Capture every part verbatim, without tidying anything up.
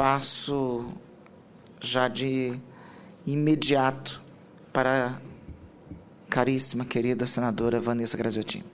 passo já de imediato para a caríssima, querida senadora Vanessa Graziotin.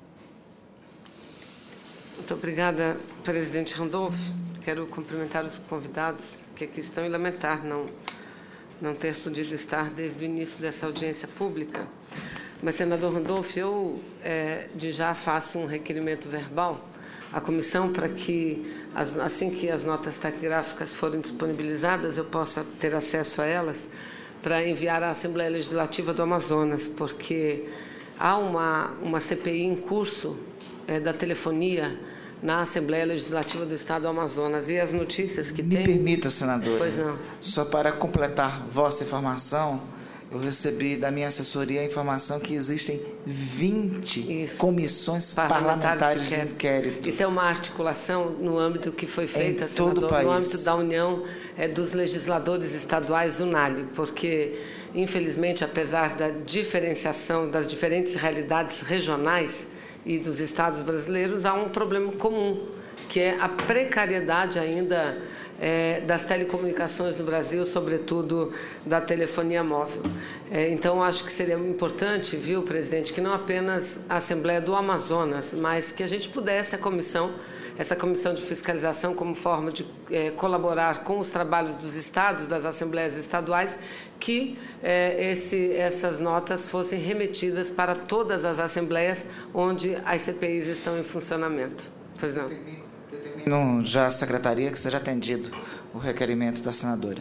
Muito obrigada, presidente Randolph. Quero cumprimentar os convidados que aqui estão e lamentar não, não ter podido estar desde o início dessa audiência pública. Mas, senador Randolph, eu é, de já faço um requerimento verbal à comissão para que, as, assim que as notas taquigráficas forem disponibilizadas, eu possa ter acesso a elas para enviar à Assembleia Legislativa do Amazonas, porque há uma, uma C P I em curso é, da telefonia na Assembleia Legislativa do Estado do Amazonas. E as notícias que Me tem... permita, senadora, pois não. Só para completar vossa informação, eu recebi da minha assessoria a informação que existem vinte Isso. comissões parlamentares de inquérito. de inquérito. Isso é uma articulação no âmbito que foi feita, em senador, todo o país. no âmbito da União é, dos Legisladores Estaduais, UNALI, porque, infelizmente, apesar da diferenciação das diferentes realidades regionais e dos estados brasileiros, há um problema comum, que é a precariedade ainda é, das telecomunicações no Brasil, sobretudo da telefonia móvel. É, então, acho que seria importante, viu, presidente, que não apenas a Assembleia do Amazonas, mas que a gente pudesse, a comissão, essa comissão de fiscalização, como forma de é, colaborar com os trabalhos dos estados, das assembleias estaduais, que é, esse, essas notas fossem remetidas para todas as assembleias onde as C P Is estão em funcionamento. Pois não. Não, já a secretaria que seja atendido o requerimento da senadora.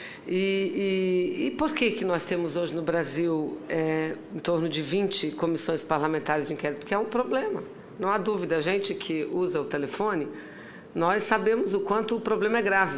E, e, e por que que nós temos hoje no Brasil é, em torno de vinte comissões parlamentares de inquérito? Porque é um problema, não há dúvida. A gente que usa o telefone, nós sabemos o quanto o problema é grave.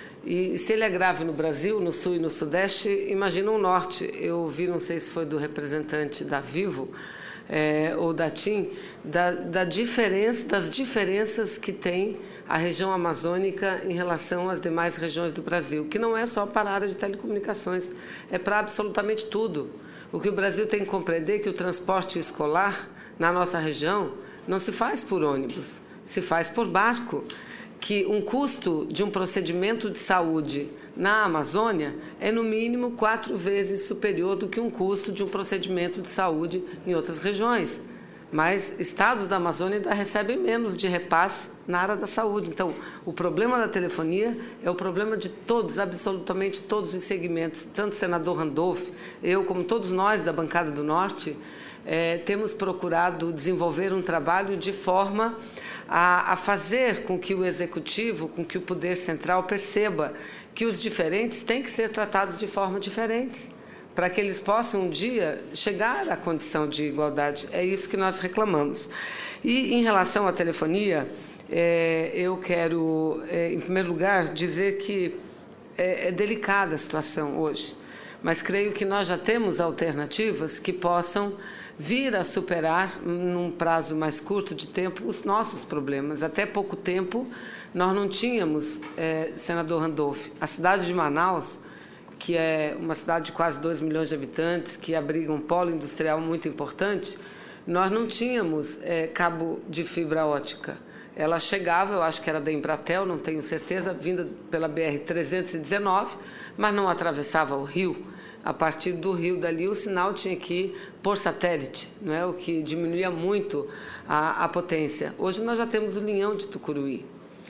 E se ele é grave no Brasil, no Sul e no Sudeste, imagina o Norte. Eu vi, não sei se foi do representante da Vivo, É, ou da TIM, da, da diferença, das diferenças que tem a região amazônica em relação às demais regiões do Brasil, que não é só para a área de telecomunicações, é para absolutamente tudo. O que o Brasil tem que compreender é que o transporte escolar na nossa região não se faz por ônibus, se faz por barco, que um custo de um procedimento de saúde na Amazônia é, no mínimo, quatro vezes superior do que um custo de um procedimento de saúde em outras regiões. Mas estados da Amazônia ainda recebem menos de repasse na área da saúde. Então, o problema da telefonia é o problema de todos, absolutamente todos os segmentos. Tanto o senador Randolph, eu, como todos nós da bancada do Norte, é, temos procurado desenvolver um trabalho de forma a, a fazer com que o Executivo, com que o Poder Central perceba que os diferentes têm que ser tratados de forma diferente, para que eles possam um dia chegar à condição de igualdade. É isso que nós reclamamos. E, em relação à telefonia, é, eu quero, é, em primeiro lugar, dizer que é, é delicada a situação hoje, mas creio que nós já temos alternativas que possam vir a superar, num prazo mais curto de tempo, os nossos problemas. Até pouco tempo, nós não tínhamos, é, senador Randolph, a cidade de Manaus, que é uma cidade de quase dois milhões de habitantes, que abriga um polo industrial muito importante, nós não tínhamos é, cabo de fibra ótica. Ela chegava, eu acho que era da Embratel, não tenho certeza, vinda pela B R trezentos e dezenove, mas não atravessava o rio. A partir do rio dali, o sinal tinha que ir por satélite, não é? O que diminuía muito a, a potência. Hoje nós já temos o linhão de Tucuruí.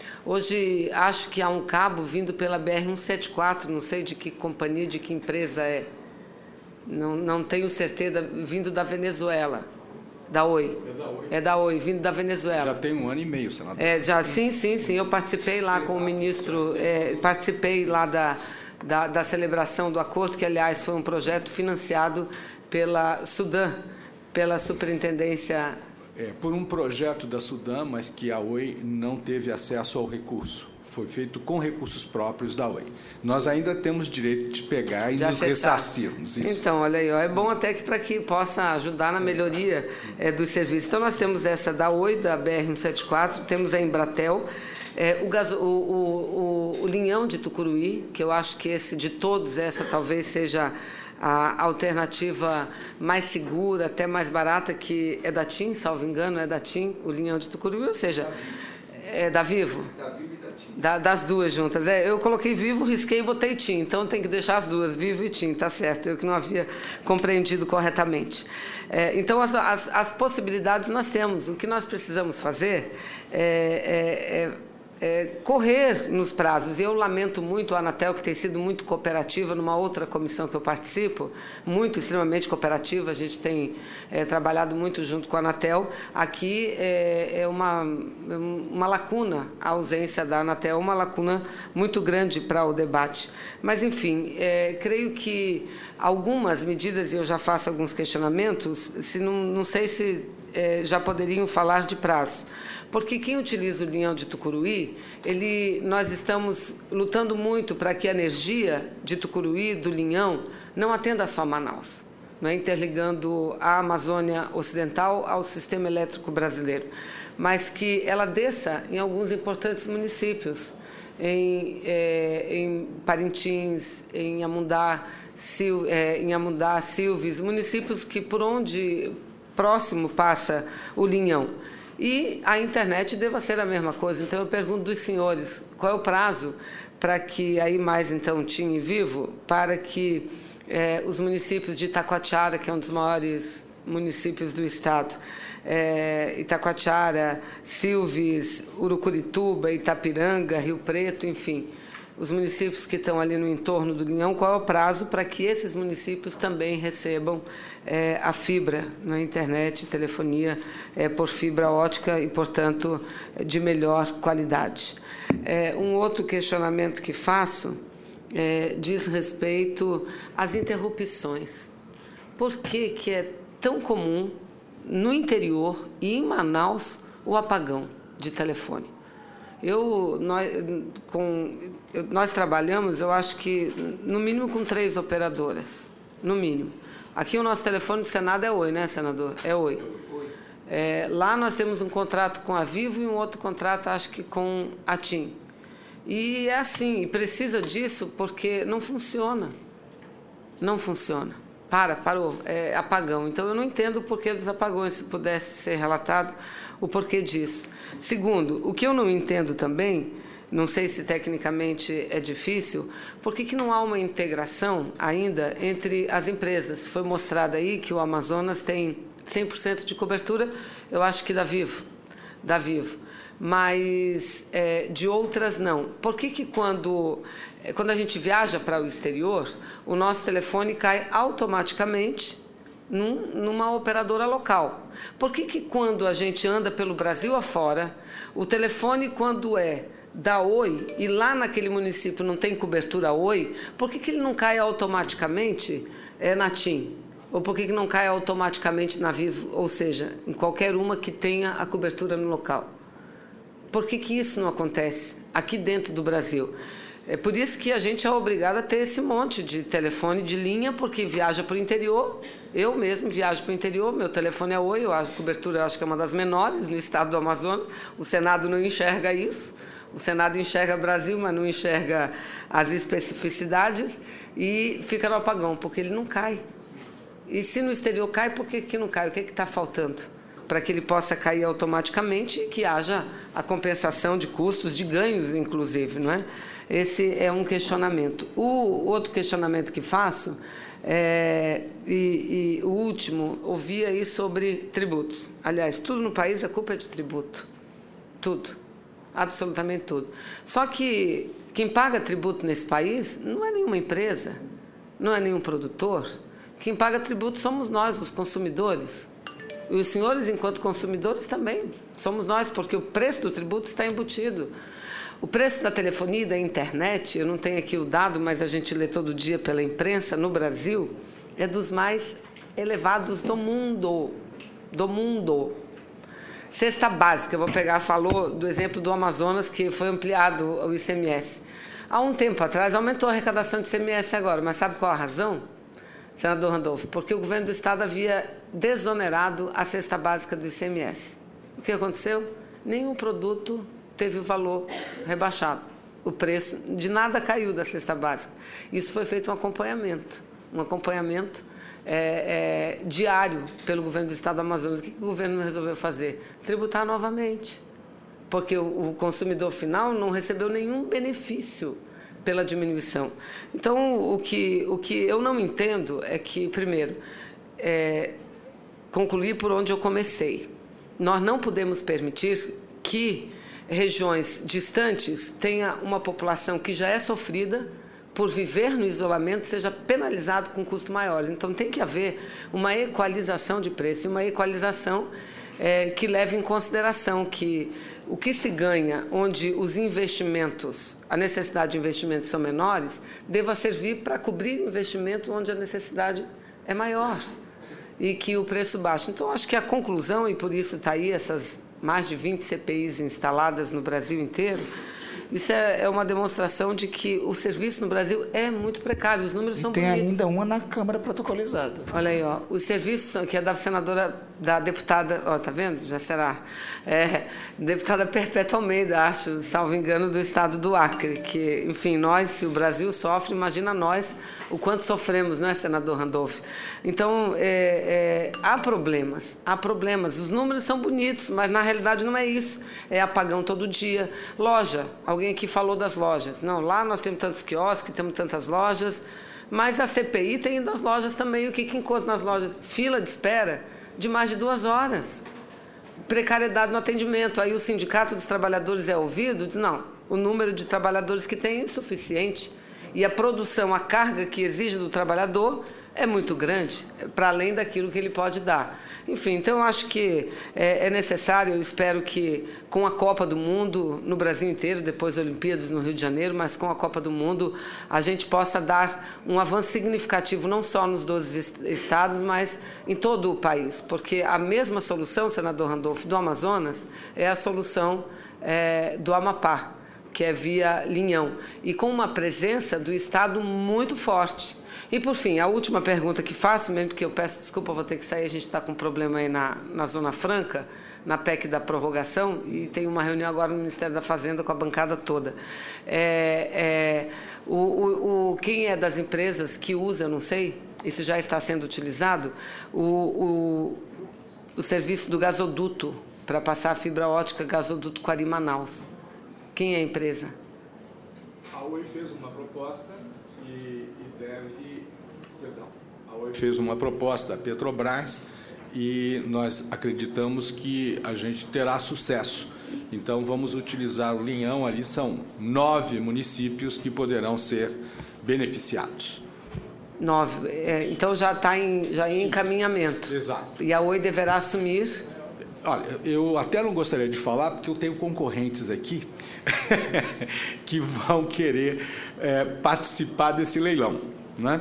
Hoje acho que há um cabo vindo pela B R cento e setenta e quatro, não sei de que companhia, de que empresa é. Não, não tenho certeza, vindo da Venezuela. Da Oi. É da Oi. É da Oi, vindo da Venezuela. Já tem um ano e meio, senador. É, já, sim, sim, sim. Eu participei lá com o ministro, é, participei lá da, da, da celebração do acordo, que, aliás, foi um projeto financiado pela Sudam, pela Superintendência... É, por um projeto da Sudam, mas que a Oi não teve acesso ao recurso. Foi feito com recursos próprios da Oi. Nós ainda temos direito de pegar e já nos ressarcirmos. Isso. Então, olha aí, ó, é bom até que para que possa ajudar na melhoria é, dos serviços. Então, nós temos essa da Oi, da B R cento e setenta e quatro, temos a Embratel, é, o, gaso, o, o, o, o linhão de Tucuruí, que eu acho que esse de todos, essa talvez seja a alternativa mais segura, até mais barata, que é da TIM, salvo engano, é da TIM, o linhão de Tucuruí, ou seja, é da Vivo. Da Vivo e da Da, das duas juntas. É, eu coloquei Vivo, risquei e botei TIM. Então tem que deixar as duas, Vivo e TIM, tá certo. Eu que não havia compreendido corretamente. É, então as, as, as possibilidades nós temos. O que nós precisamos fazer é, é, é É, correr nos prazos. Eu lamento muito a Anatel, que tem sido muito cooperativa, numa outra comissão que eu participo, muito, extremamente cooperativa, a gente tem é, trabalhado muito junto com a Anatel. Aqui é, é uma, uma lacuna, a ausência da Anatel, uma lacuna muito grande para o debate. Mas, enfim, é, creio que algumas medidas, e eu já faço alguns questionamentos, se não, não sei se é, já poderiam falar de prazo. Porque quem utiliza o linhão de Tucuruí, ele, nós estamos lutando muito para que a energia de Tucuruí, do linhão, não atenda só Manaus, não é? Interligando a Amazônia Ocidental ao sistema elétrico brasileiro, mas que ela desça em alguns importantes municípios, em, é, em Parintins, em Amundá, Sil, é, em Amundá, Silves, municípios que por onde próximo passa o linhão. E a internet deva ser a mesma coisa. Então, eu pergunto dos senhores, qual é o prazo para que, aí mais então, TIM e Vivo, para que eh, os municípios de Itacoatiara, que é um dos maiores municípios do estado, eh, Itacoatiara, Silves, Urucurituba, Itapiranga, Rio Preto, enfim, os municípios que estão ali no entorno do Linhão, qual é o prazo para que esses municípios também recebam é, a fibra na internet, telefonia é, por fibra ótica e, portanto, de melhor qualidade. É, um outro questionamento que faço é, diz respeito às interrupções. Por que que é tão comum no interior e em Manaus o apagão de telefone? Eu, nós, com, eu, nós trabalhamos, eu acho que, no mínimo, com três operadoras, no mínimo. Aqui o nosso telefone do Senado é Oi, né, senador? É Oi. É, lá nós temos um contrato com a Vivo e um outro contrato, acho que, com a TIM. E é assim, e precisa disso porque não funciona. Não funciona. Para, parou, é apagão. Então, eu não entendo o porquê dos apagões, se pudesse ser relatado o porquê disso. Segundo, o que eu não entendo também, não sei se tecnicamente é difícil, por que que não há uma integração ainda entre as empresas? Foi mostrado aí que o Amazonas tem cem por cento de cobertura, eu acho que da Vivo, da Vivo, mas é, de outras não. Por que que quando, quando a gente viaja para o exterior, o nosso telefone cai automaticamente Num, numa operadora local? Por que que quando a gente anda pelo Brasil afora, o telefone, quando é da Oi e lá naquele município não tem cobertura Oi, por que que ele não cai automaticamente é, na TIM? Ou por que que não cai automaticamente na Vivo, ou seja, em qualquer uma que tenha a cobertura no local? Por que que isso não acontece aqui dentro do Brasil? É por isso que a gente é obrigado a ter esse monte de telefone de linha, porque viaja para o interior. Eu mesmo viajo para o interior, meu telefone é Oi, a cobertura eu acho que é uma das menores no estado do Amazonas. O Senado não enxerga isso. O Senado enxerga o Brasil, mas não enxerga as especificidades e fica no apagão, porque ele não cai. E se no exterior cai, por que que não cai? O que está faltando? Para que ele possa cair automaticamente e que haja a compensação de custos, de ganhos, inclusive, não é? Esse é um questionamento. O outro questionamento que faço, é, e, e o último, ouvi aí sobre tributos. Aliás, tudo no país a culpa é de tributo. Tudo. Absolutamente tudo. Só que quem paga tributo nesse país não é nenhuma empresa, não é nenhum produtor. Quem paga tributo somos nós, os consumidores. E os senhores, enquanto consumidores, também somos nós, porque o preço do tributo está embutido. O preço da telefonia e da internet, eu não tenho aqui o dado, mas a gente lê todo dia pela imprensa, no Brasil, é dos mais elevados do mundo. Do mundo. Cesta básica, eu vou pegar, falou do exemplo do Amazonas, que foi ampliado o I C M S. Há um tempo atrás, aumentou a arrecadação de I C M S agora, mas sabe qual a razão, senador Randolfo? Porque o governo do estado havia desonerado a cesta básica do I C M S. O que aconteceu? Nenhum produto teve o valor rebaixado. O preço de nada caiu da cesta básica. Isso foi feito um acompanhamento, um acompanhamento é, é, diário pelo governo do estado do Amazonas. O que, que o governo resolveu fazer? Tributar novamente. porque o, o consumidor final não recebeu nenhum benefício pela diminuição. Então, o que, o que eu não entendo é que, primeiro, é, concluir por onde eu comecei. Nós não podemos permitir que regiões distantes tenha uma população que já é sofrida por viver no isolamento, seja penalizado com custos maiores. Então, tem que haver uma equalização de preço, uma equalização é, que leve em consideração que o que se ganha, onde os investimentos, a necessidade de investimentos são menores, deva servir para cobrir investimento onde a necessidade é maior e que o preço baixo. Então, acho que a conclusão, e por isso está aí essas mais de vinte C P Is instaladas no Brasil inteiro, isso é, é uma demonstração de que o serviço no Brasil é muito precário, os números e são tem bonitos. Tem ainda uma na Câmara protocolizada. Olha aí, ó, os serviços, que é da senadora, da deputada, ó, tá vendo? Já será. É, deputada Perpétua Almeida, acho, salvo engano, do estado do Acre, que, enfim, nós, se o Brasil sofre, imagina nós o quanto sofremos, não é, senador Randolph? Então, é, é, há problemas, há problemas. Os números são bonitos, mas na realidade não é isso. É apagão todo dia. Loja, alguém aqui falou das lojas. Não, lá nós temos tantos quiosques, temos tantas lojas, mas a C P I tem das lojas também. O que, que encontra nas lojas? Fila de espera de mais de duas horas. Precariedade no atendimento. Aí o Sindicato dos Trabalhadores é ouvido, diz, não, o número de trabalhadores que tem é insuficiente. E a produção, a carga que exige do trabalhador é muito grande, para além daquilo que ele pode dar. Enfim, então eu acho que é, é necessário, eu espero que com a Copa do Mundo no Brasil inteiro, depois das Olimpíadas no Rio de Janeiro, mas com a Copa do Mundo a gente possa dar um avanço significativo, não só nos doze estados, mas em todo o país, porque a mesma solução, senador Randolph, do Amazonas é a solução é, do Amapá, que é via Linhão, e com uma presença do Estado muito forte. E, por fim, a última pergunta que faço, mesmo que eu peço desculpa, vou ter que sair, a gente está com um problema aí na, na Zona Franca, na P E C da prorrogação, e tem uma reunião agora no Ministério da Fazenda com a bancada toda. É, é, o, o, o, quem é das empresas que usa, eu não sei, isso já está sendo utilizado, o, o, o serviço do gasoduto, para passar a fibra ótica, gasoduto Quari-Manaus. Quem é a empresa? A Oi fez uma proposta e, e deve... Perdão. A Oi fez uma proposta da Petrobras e nós acreditamos que a gente terá sucesso. Então, vamos utilizar o Linhão, ali são nove municípios que poderão ser beneficiados. Nove. É, então, já está em, já em encaminhamento. Exato. E a Oi deverá assumir... Olha, eu até não gostaria de falar, porque eu tenho concorrentes aqui que vão querer é, participar desse leilão, né?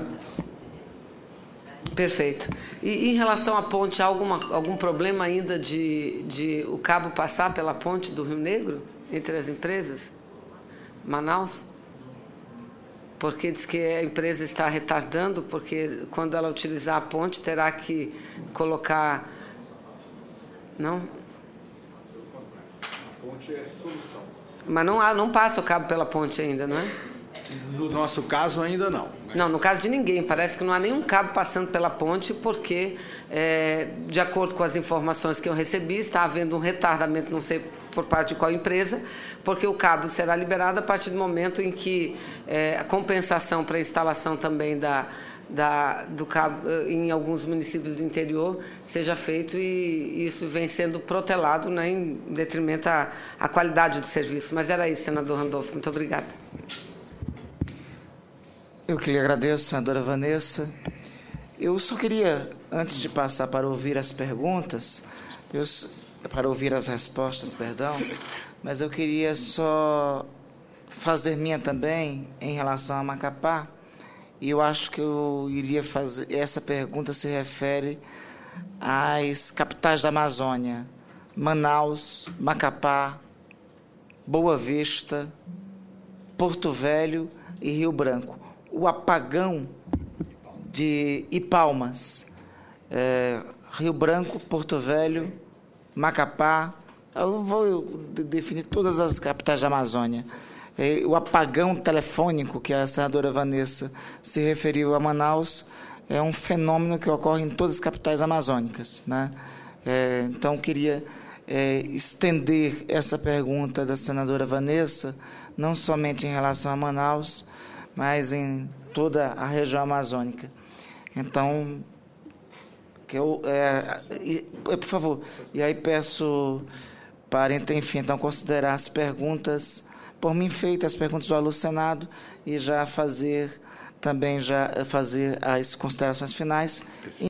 Perfeito. E em relação à ponte, há alguma, algum problema ainda de, de o cabo passar pela ponte do Rio Negro, entre as empresas? Manaus? Porque diz que a empresa está retardando, porque quando ela utilizar a ponte, terá que colocar... Não? A ponte é solução. Mas não, há, não passa o cabo pela ponte ainda, não é? No nosso caso, ainda não. Mas... Não, no caso de ninguém. Parece que não há nenhum cabo passando pela ponte, porque, é, de acordo com as informações que eu recebi, está havendo um retardamento, não sei por parte de qual empresa, porque o cabo será liberado a partir do momento em que é, a compensação para a instalação também da... Da, do cabo em alguns municípios do interior seja feito, e isso vem sendo protelado, né, em detrimento à, à qualidade do serviço. Mas era isso, senador Randolph. Muito obrigada. Eu que lhe agradeço, senadora Vanessa. Eu só queria, antes de passar para ouvir as perguntas, eu, para ouvir as respostas, perdão, mas eu queria só fazer minha também em relação a Macapá. E eu acho que eu iria fazer... Essa pergunta se refere às capitais da Amazônia: Manaus, Macapá, Boa Vista, Porto Velho e Rio Branco. O apagão de Ipalmas, é, Rio Branco, Porto Velho, Macapá... Eu vou definir todas as capitais da Amazônia. O apagão telefônico que a senadora Vanessa se referiu a Manaus é um fenômeno que ocorre em todas as capitais amazônicas, né? É, então, queria é, estender essa pergunta da senadora Vanessa, não somente em relação a Manaus, mas em toda a região amazônica. Então, que eu, é, e, por favor, e aí peço para, enfim, então, considerar as perguntas, por mim feitas, as perguntas do Alô Senado, e já fazer, também já fazer as considerações finais.